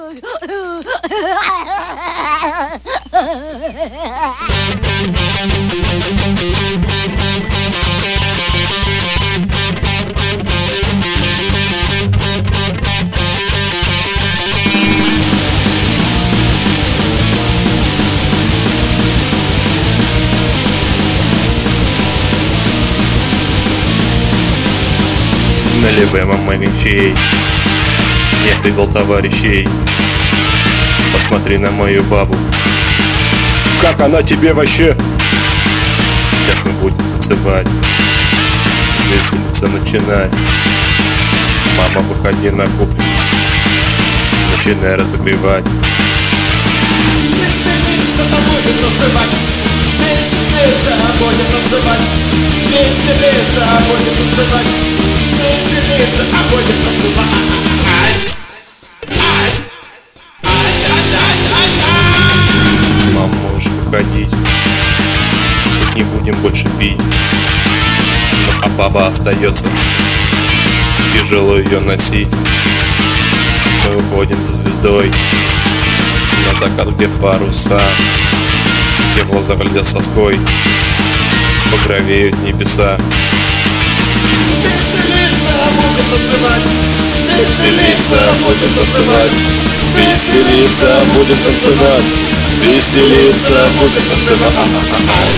Наливай, мама, вещей, я привел товарищей. Посмотри на мою бабу, как она тебе вообще? сейчас мы будем танцевать, веселиться начинать. Мама, выходи на кухню, начинай разогревать. Веселиться, а будем танцевать. Веселиться, а будем танцевать. Веселиться, а будем танцевать. Веселиться, а будем танцевать. Мам, можешь выходить, тут не будем больше пить. Ну, а баба остается, тяжело ее носить. Мы уходим за звездой на закат, где паруса, где глаза глядят с тоской, багровеют небеса. Веселиться, будем танцевать. Веселиться, будем танцевать. Веселиться, будем танцевать. Веселиться, будем танцевать.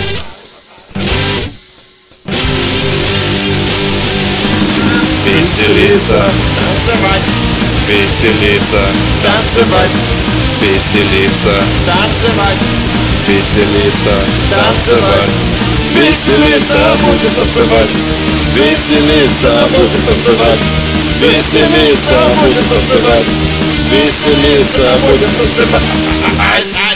Веселиться, Танцевать, веселиться, танцевать, веселиться, танцевать, веселиться, танцевать. Веселиться, будем танцевать. Веселиться, будем танцевать. Веселиться, будем танцевать. Веселиться, будем танцевать.